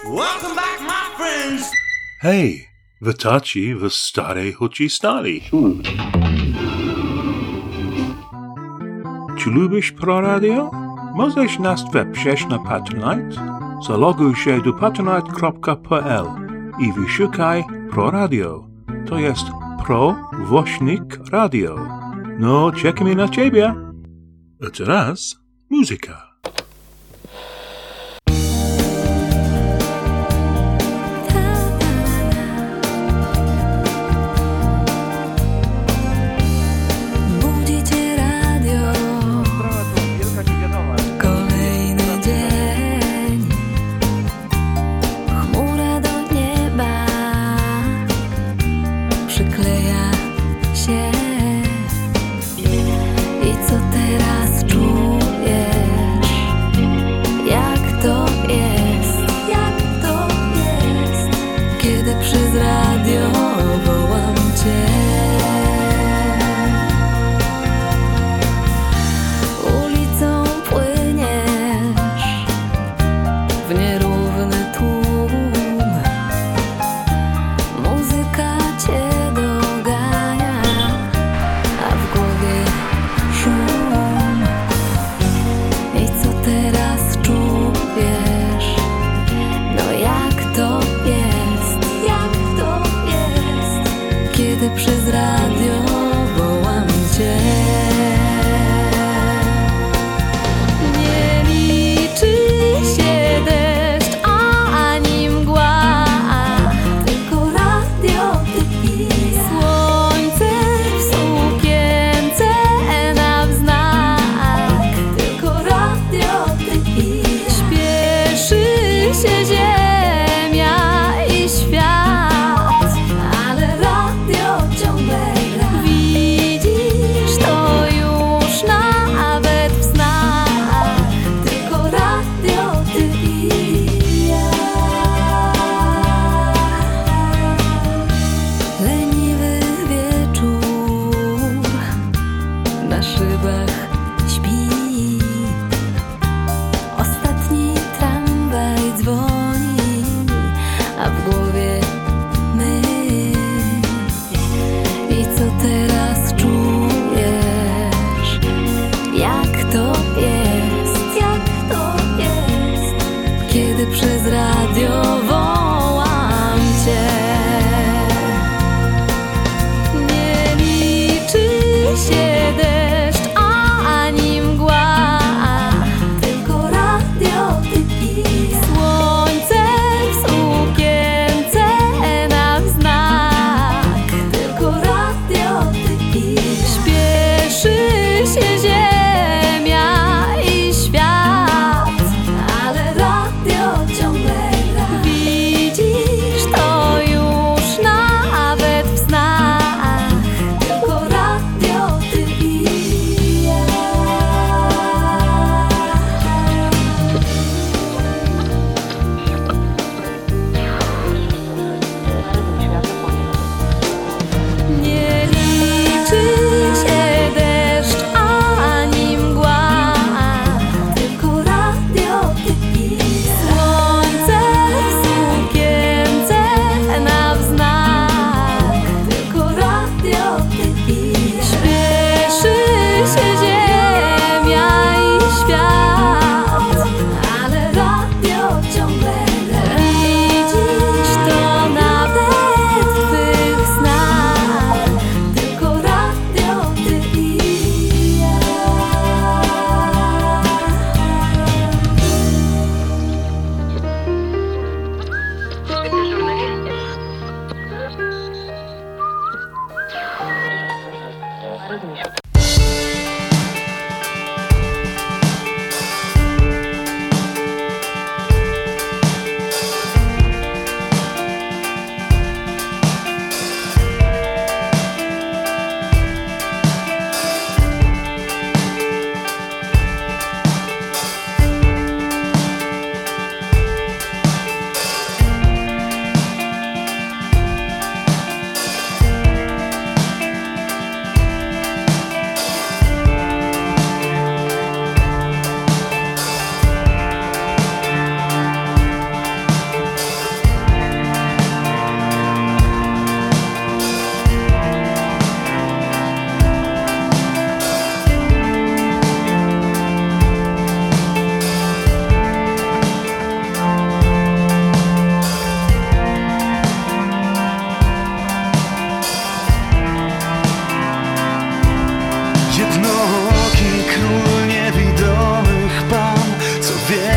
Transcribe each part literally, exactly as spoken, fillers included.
Welcome back, my friends! Hej, witacie w starej huci stali. Czy lubisz Pro Radio? Możesz nas wesprzeć na Patronite? Zaloguj się do patronite kropka p l i wyszukaj Pro Radio. To jest Pro Wośnik Radio. No, czekamy na ciebie. A teraz muzyka. I co teraz czujesz?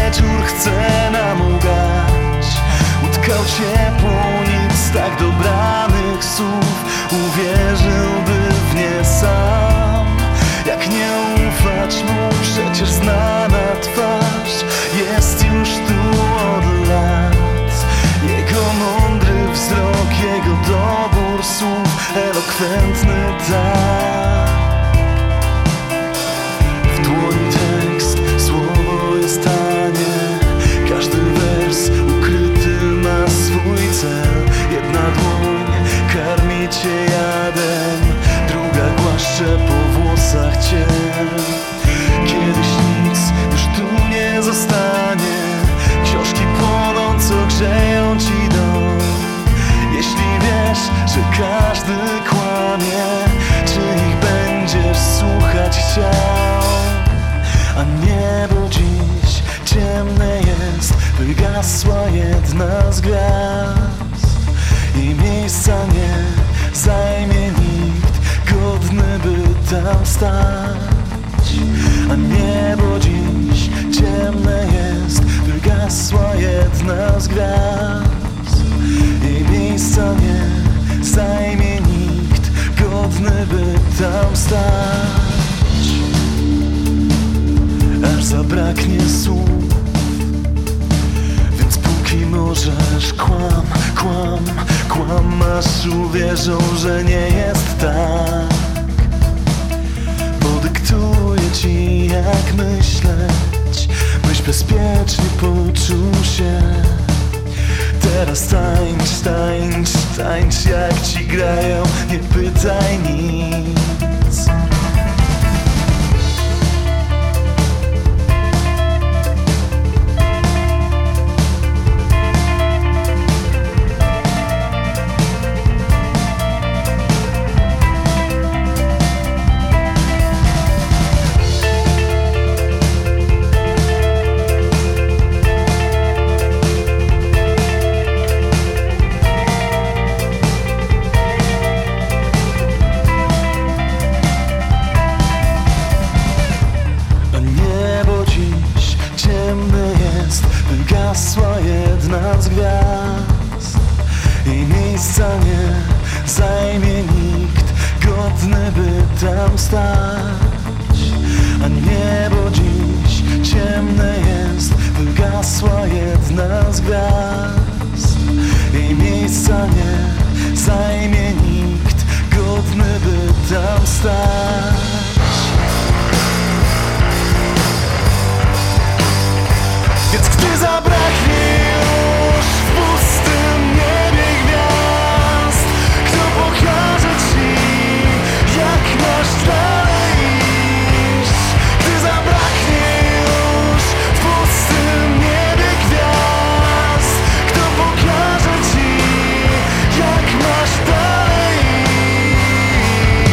wieczór chce nam ugać. Utkał ciepło nic tak dobranych słów, uwierzyłby w nie sam. Jak nie ufać mu, przecież znana twarz jest już tu od lat. Jego mądry wzrok, jego dobór słów, elokwentny tak. W dłoni tekst, słowo jest tanie, każdy wers ukryty ma swój cel. Jedna dłoń karmi cię jadem, druga głaszcze po włosach ciel. Kiedyś nic już tu nie zostanie, książki płonąco grzeją ci dom. Jeśli wiesz, że każdy kłamie, czy ich będziesz słuchać chciał? A niebo dziś ciemne jest, wygasła jedna z gwiazd i miejsca nie zajmie nikt godny, by tam stać. A niebo dziś ciemne jest, wygasła jedna z gwiazd i miejsca nie zajmie nikt godny, by tam stać. Aż zabraknie słów, więc póki możesz kłam, kłam, kłam, aż uwierzą, że nie jest tak. Podyktuję ci jak myśleć, byś bezpiecznie poczuł się. Teraz tańcz, tańcz, tańcz jak ci grają, nie pytaj nic. Wygasła jedna z gwiazd i miejsca nie zajmie nikt godny, by tam stać. A niebo dziś ciemne jest, wygasła jedna z gwiazd i miejsca nie zajmie nikt godny, by tam stać. Więc gdy zabraknie już w pustym niebie gwiazd, kto pokaże ci, jak masz dalej iść? Gdy zabraknie już w pustym niebie gwiazd, kto pokaże ci, jak masz dalej iść?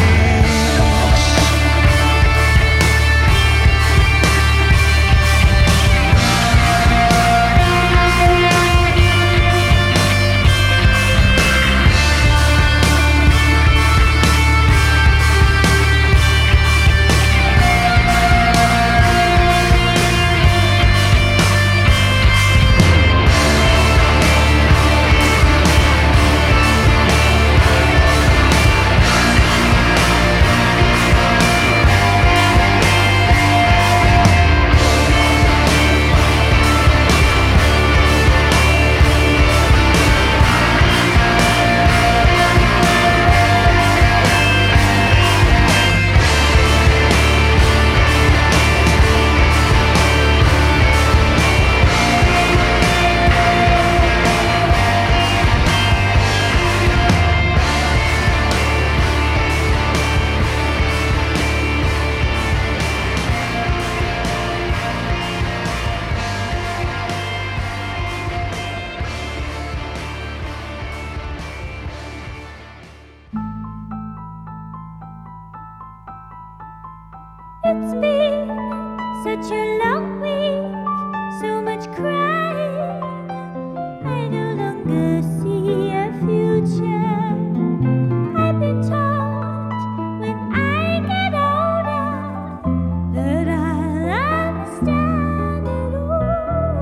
It's been such a long week, so much crying. I no longer see a future. I've been taught when I get older that I'll understand it all.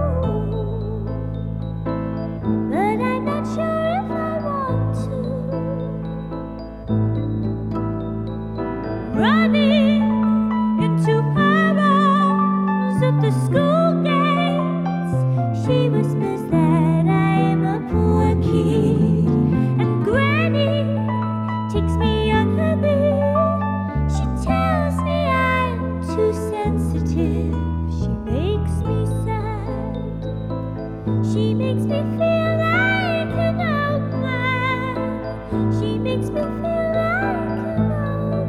She makes me feel like an old man. She makes me feel like an old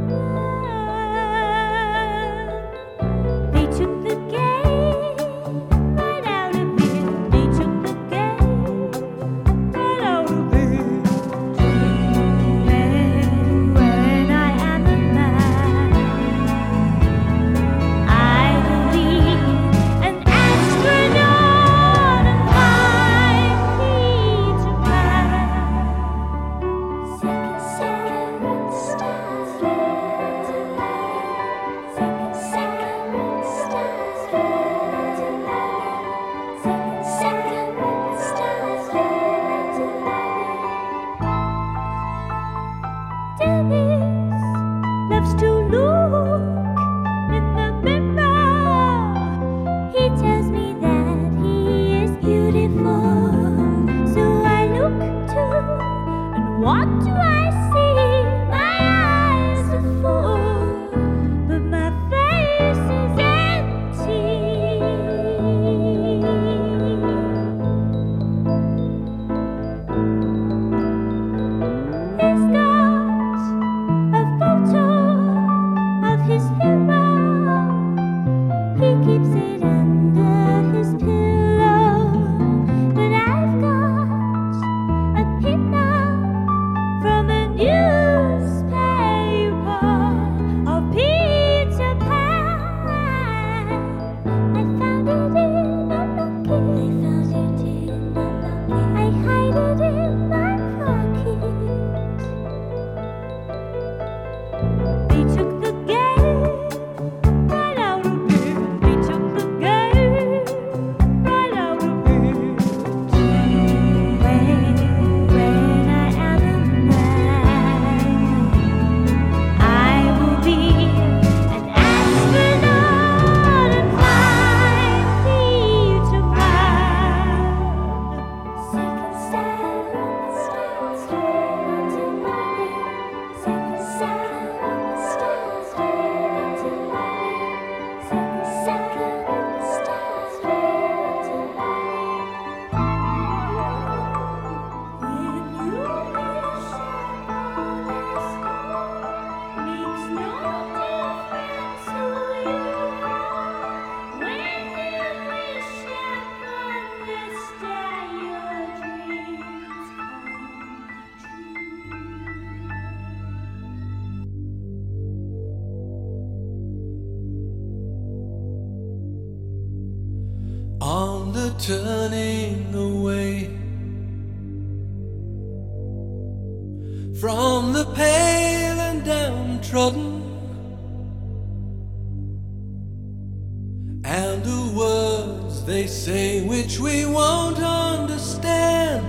man. They took the game right out of it. They took the game right out of it. Dreaming when I am a man, I will be an astronaut and find Peter Pan. Second, second stars, second, second stars, second, second stars. Dennis loves to look in the mirror. He tells me that he is beautiful. So I look too, and what do I see? My eyes are full, but my face is empty. He's got a photo of his hero. He keeps it under his pillow. But I've got a pin-up from a newspaper of Peter Pan. I found it in a locket. I found it in a locket. I hide it in my pocket. They took the game right out of it. They took the game right out of it. When, when I am a man, I will be an astronaut and find Peter Pan. Second stars, second stars, second stars, second When you wish makes no difference who you are. When you wish upon this day, your dreams On the turning away from the pale and downtrodden, and the words they say which we won't understand.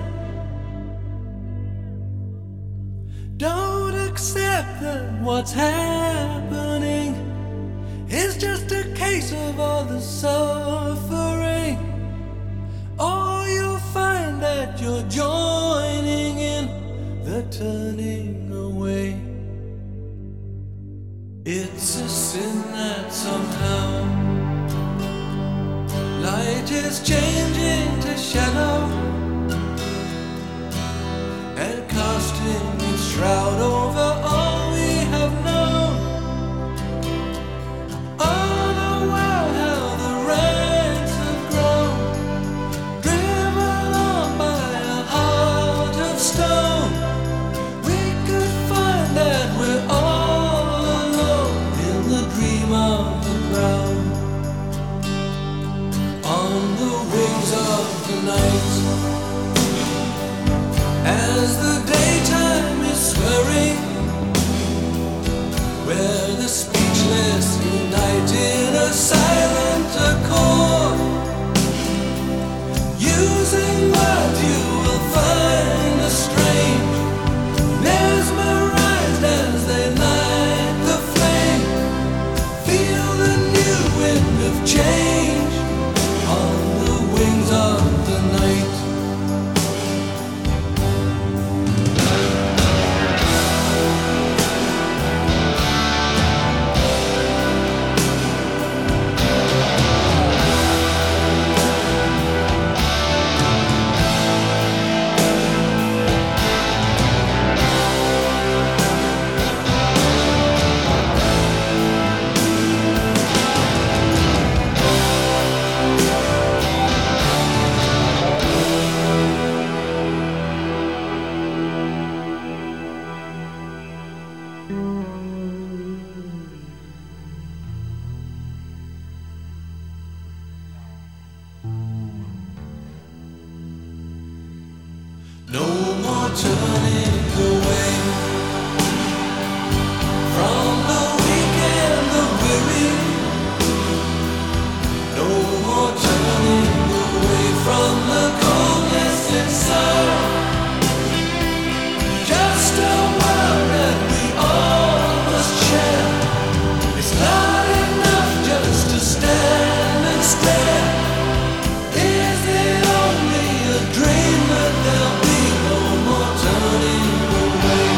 Don't accept that what's happening is just a case of all the suffering, or you'll find that you're joining in the turning away. It's a sin that somehow light is changing to shadow and casting its shroud over all we have known. Unaware how the ranks have grown, driven on by a heart of stone. We could find that we're all alone in the dream of the ground. On the wings of the night, as the daytime is swirling, where the speechless unite in a silent accord. Using words you will find a strange, mesmerized as they light the flame. Feel the new wind of change on the wings of the night. No more turning away from the weak and the weary. No more turning away from the coldness inside. Just a world that we all must share. It's not enough just to stand and stare. Is it only a dream that there'll be no more turning away?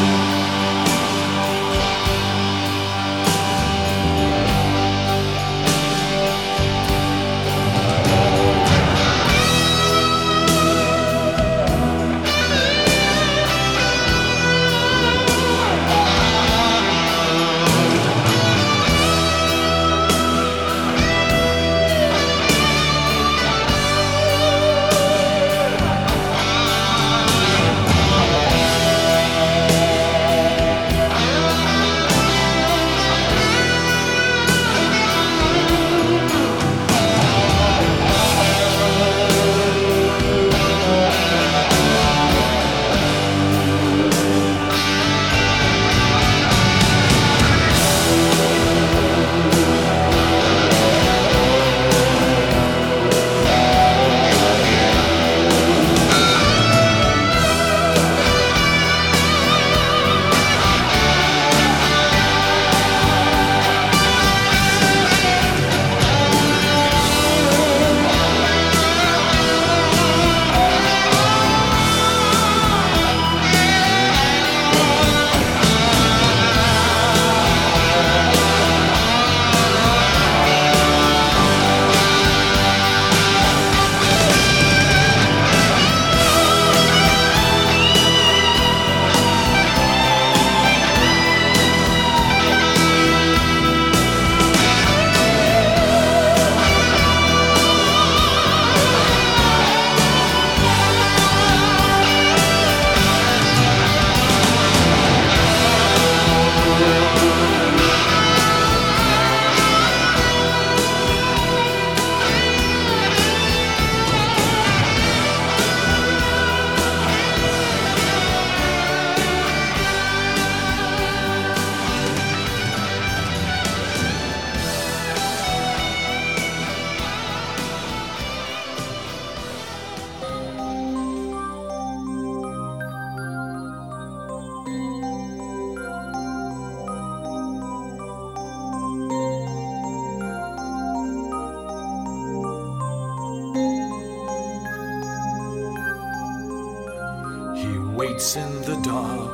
Waits in the dark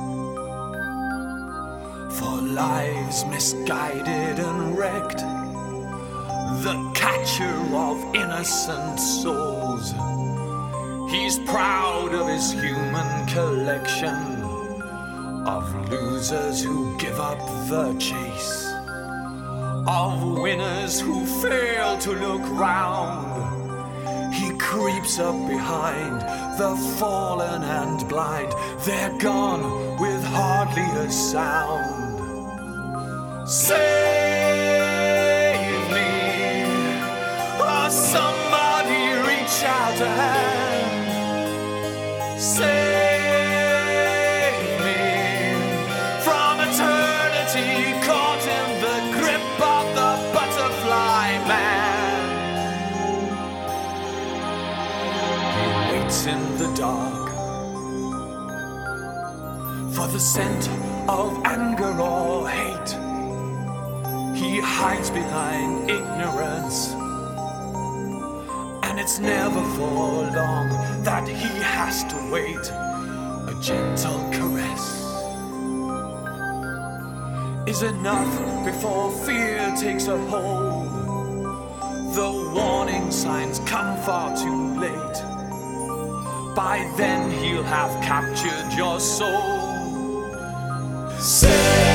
for lives misguided and wrecked, the catcher of innocent souls. He's proud of his human collection of losers who give up the chase, of winners who fail to look round. He creeps up behind the fallen and blind. They're gone with hardly a sound. Save me, or somebody reach out a hand. Save me from eternity, caught in the grip of the butterfly man. In the dark for the scent of anger or hate, he hides behind ignorance, and it's never for long that he has to wait. A gentle caress is enough before fear takes a hold. The warning signs come far too late. By then he'll have captured your soul. Save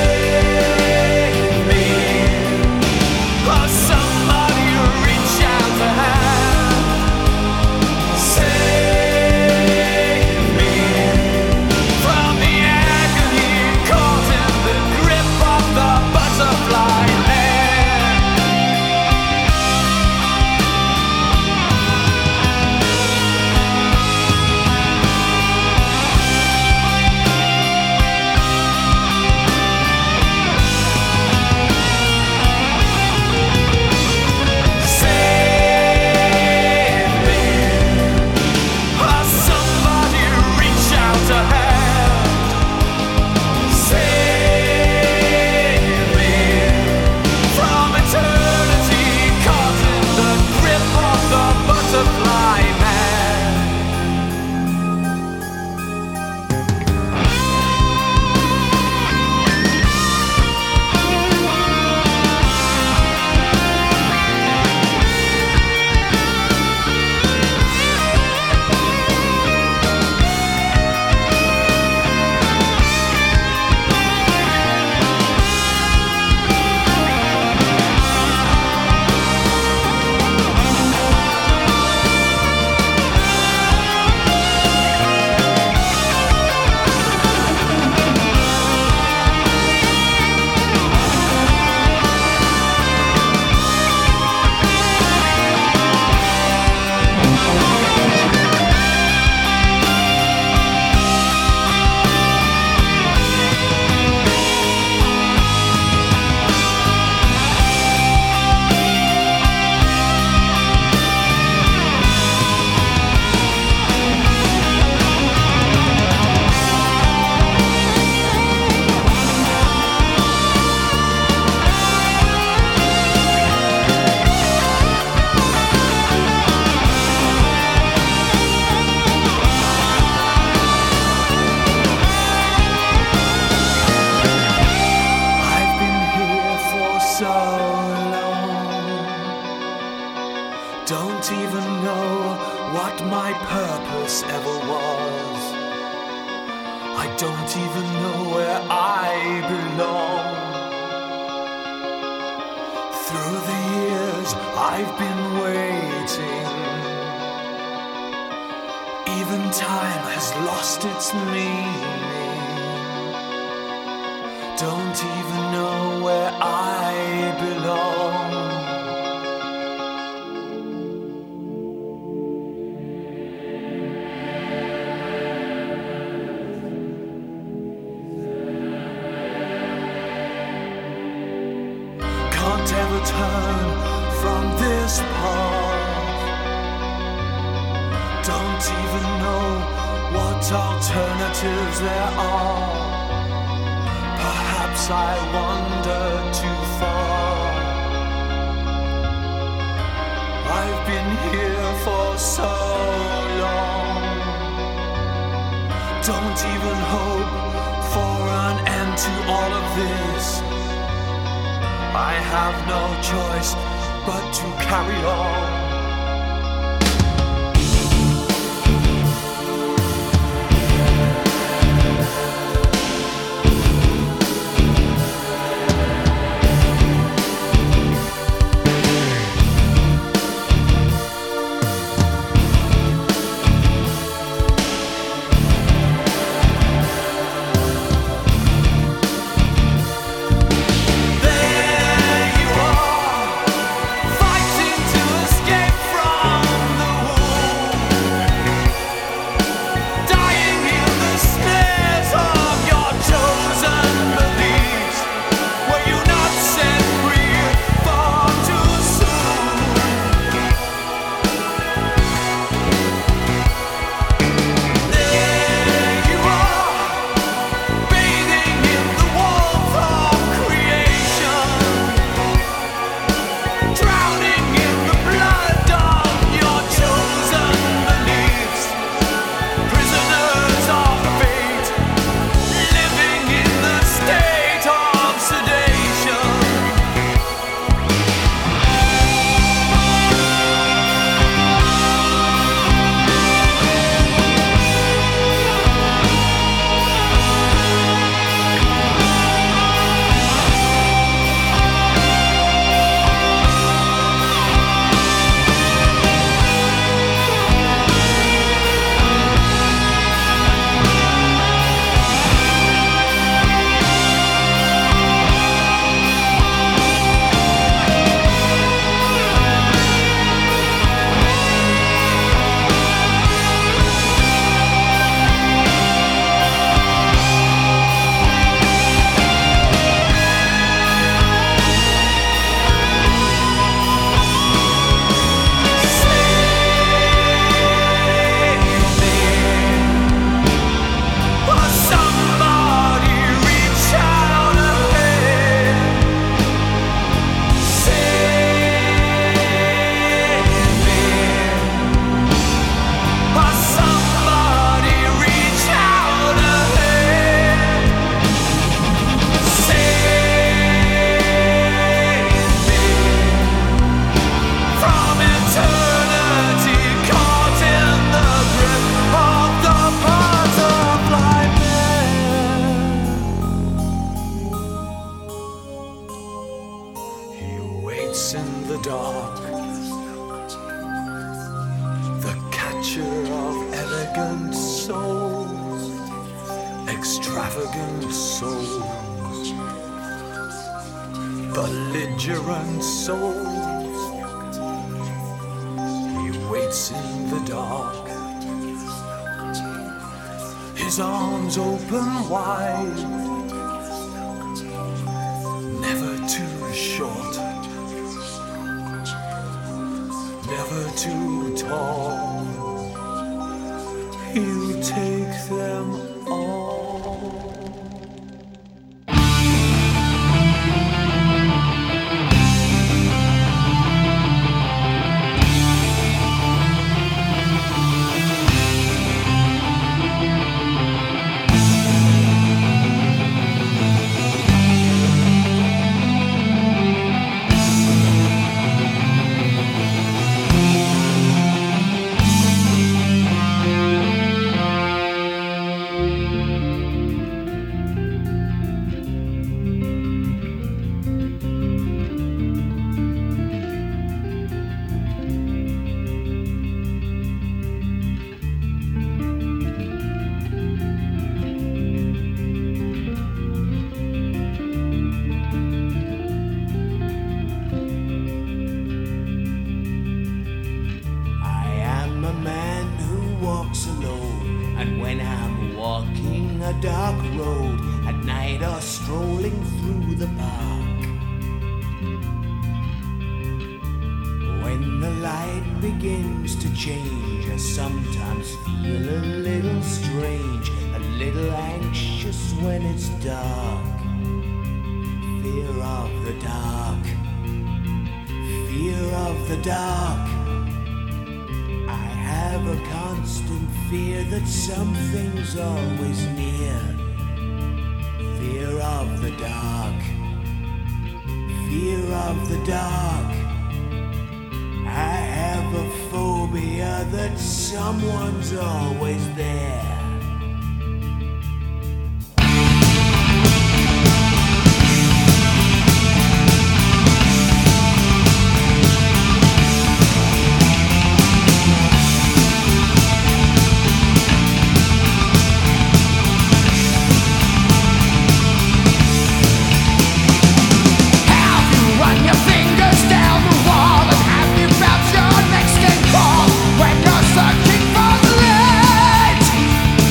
me, or somebody reach out a hand. Save me from the agony, caught in the grip of the butterfly man. nightmare. Don't even know what my purpose ever was. I don't even know where I belong. Through the years I've been waiting. Even time has lost its meaning. Don't even know where I belong. Can't ever turn from this path. Don't even know what alternatives there are. Perhaps I wander too far. I've been here for so long. Don't even hope for an end to all of this. I have no choice but to carry on. There you are, fighting to escape. picture of elegant souls, extravagant souls, belligerent souls. He waits in the dark, his arms open wide, never too short, never too tall. He'll take them all. Something's always near. Fear of the dark. Fear of the dark. I have a phobia that someone's always there. Searching for the light.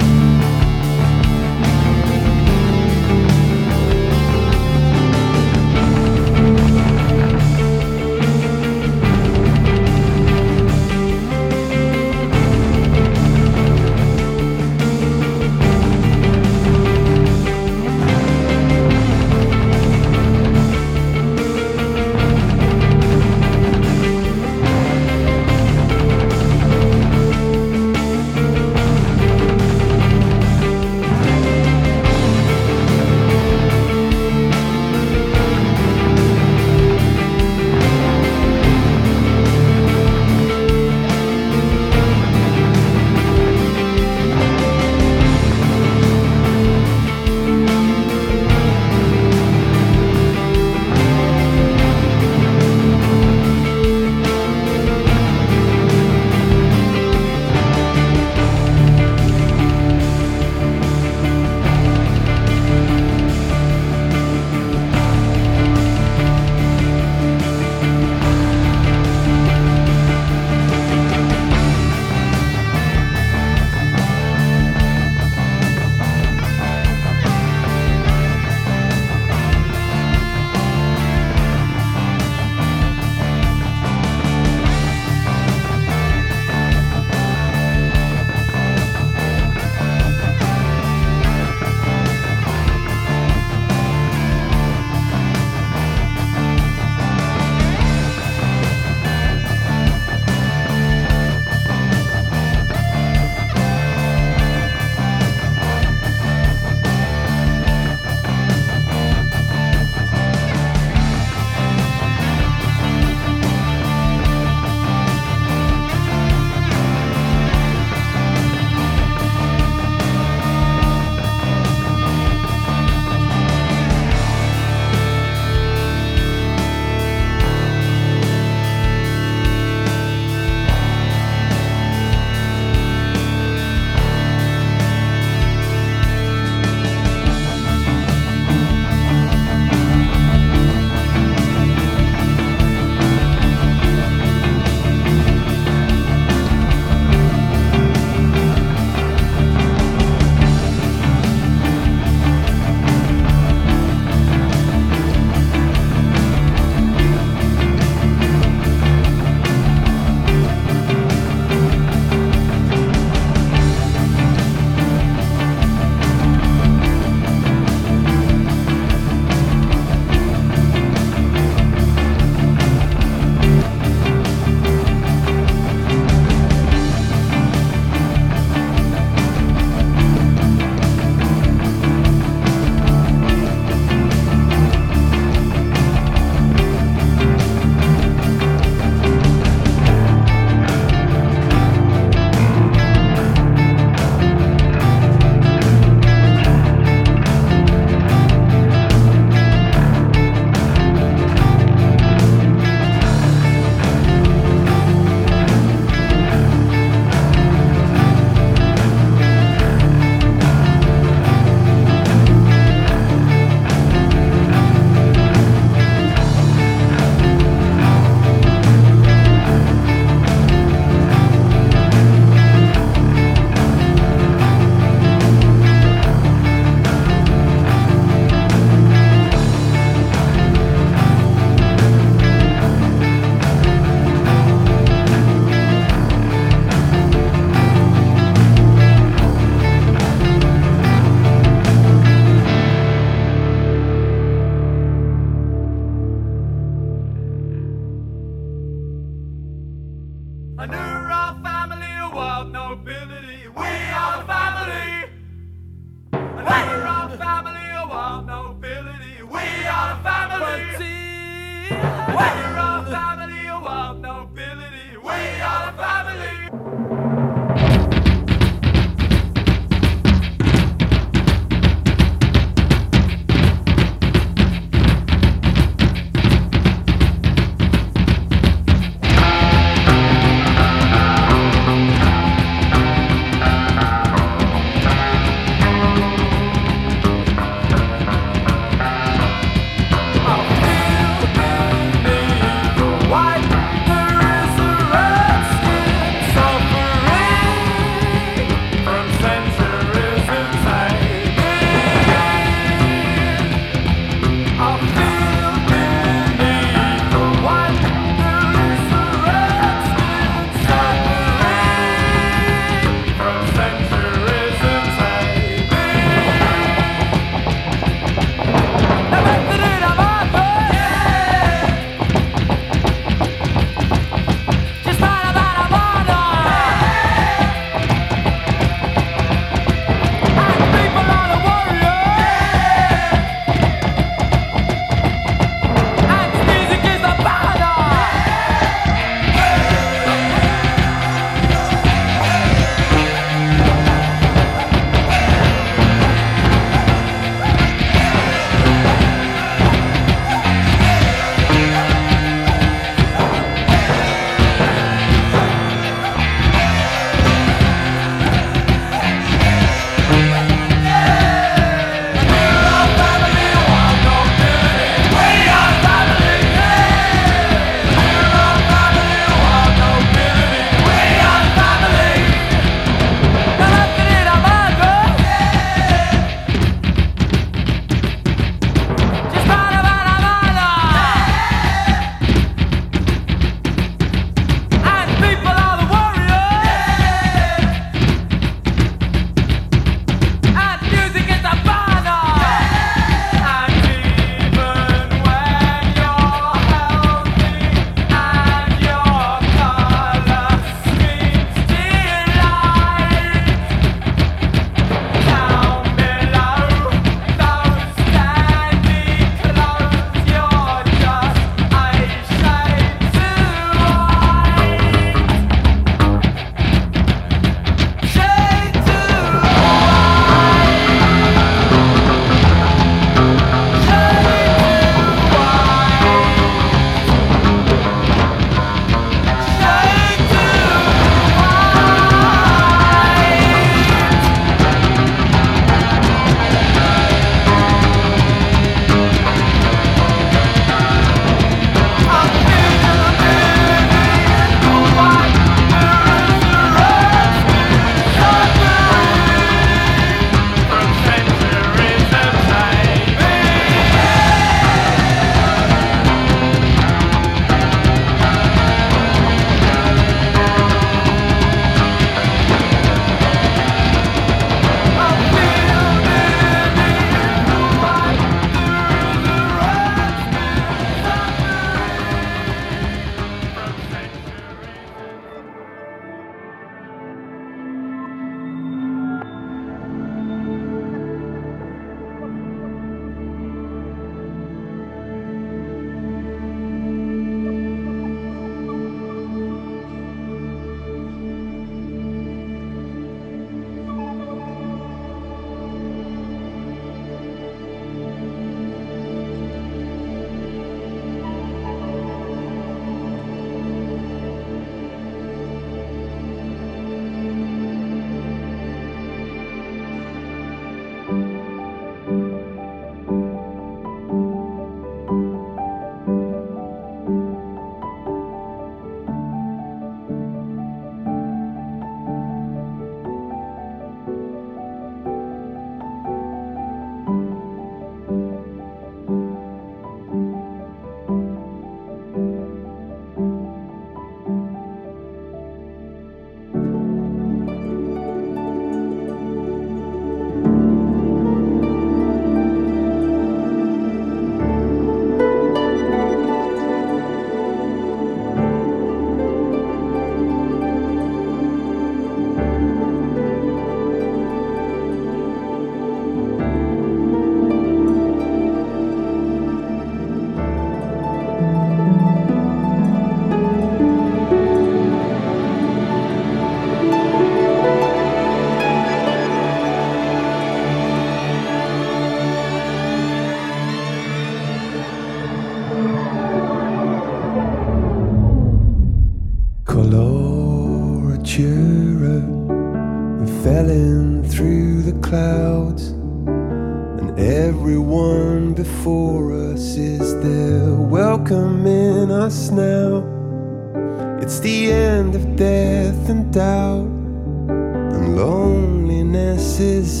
clouds, and everyone before us is there welcoming us now. It's the end of death and doubt, and loneliness is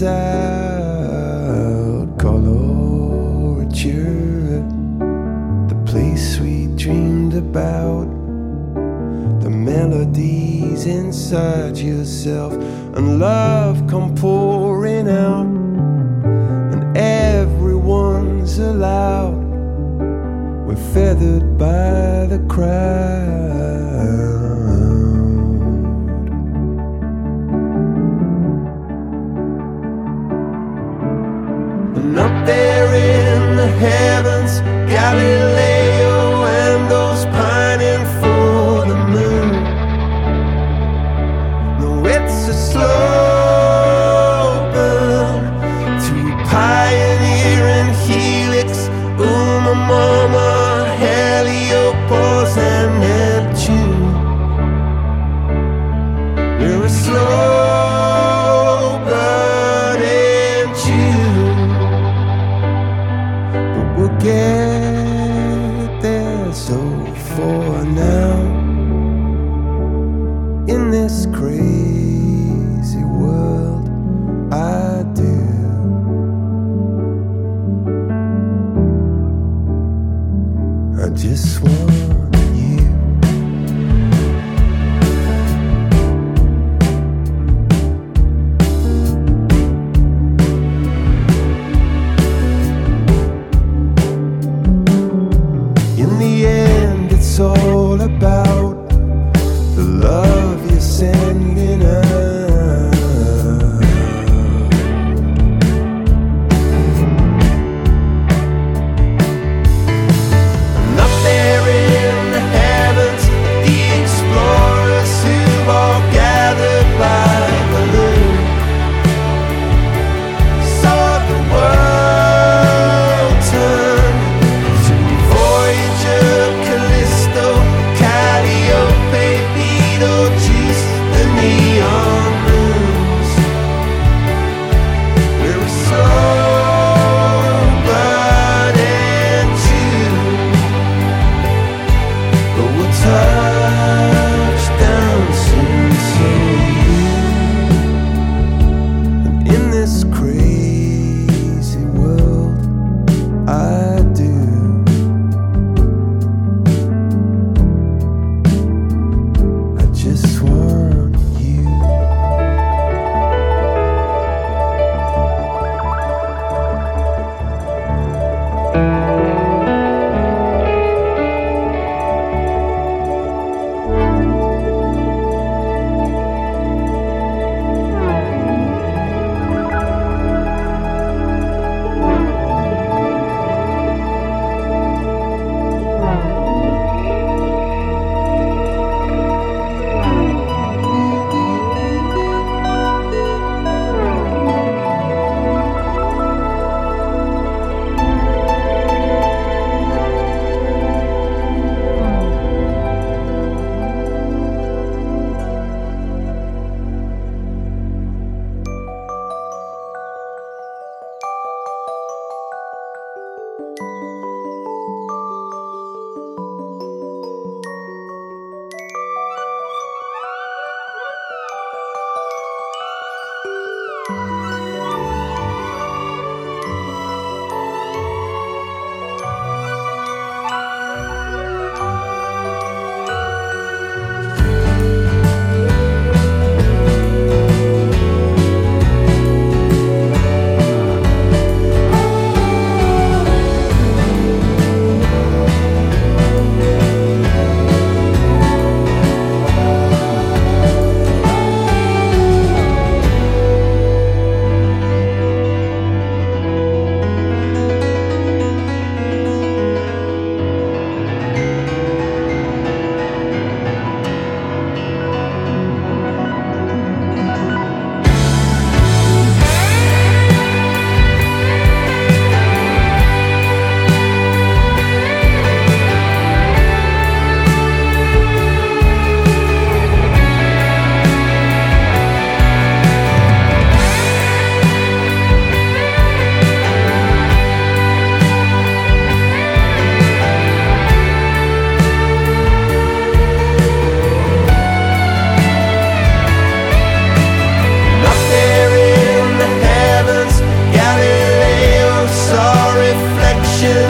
out. Colorature, the place we dreamed about, the melodies inside yourself, and love come pouring out, and everyone's allowed. We're feathered by the crowd. And up there in the heavens, Galileo and those pining for the moon. No, it's a slow burn to Pioneer and Helix, Uma, Mama, Heliopause and Neptune. We're a slow burn in June, but we'll get there. So for now, in this crazy world, I do. I just want you. In the end, it's all about the love you're sending out. And up there in the heavens, the explorers who've all gathered by the moon saw the world turn to Voyager, Callisto, Calliope, Betelgeuse, the neon moons. We're a slow burning June, but we'll touch down soon. So you, and in this crazy world, I do. I just want you.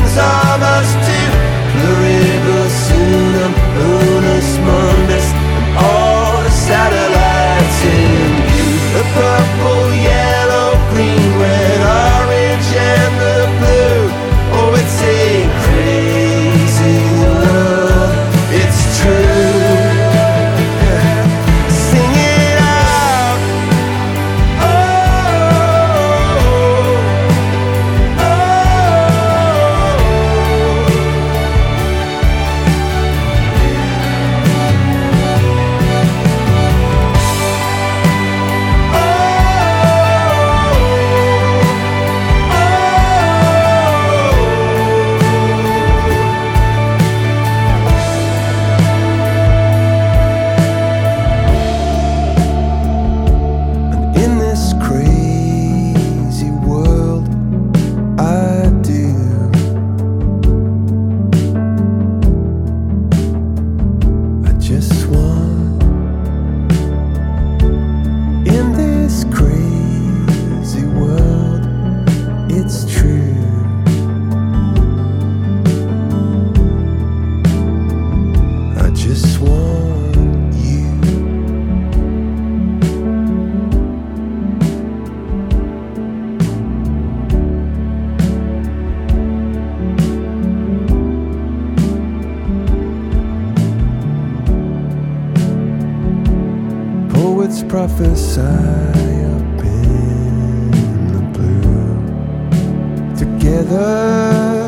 dreams of us two. Pluribus unum, unus mundus, and all the satellites in view. The purple, yellow, green, red, orange, and the blue. Oh, it's a crazy world, it's true. Sing it out. Oh, oh, oh. And in this crazy world, I do. I just want. In this crazy world, it's true. I just want you. Poets prophesy up in the blue. Together